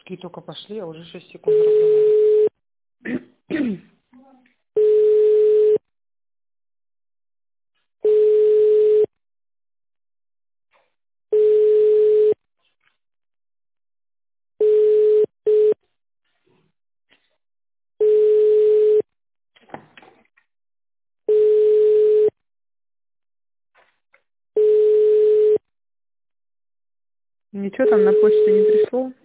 Щелчки только пошли, а уже 6 секунд разговариваю. Ничего там на почту не пришло.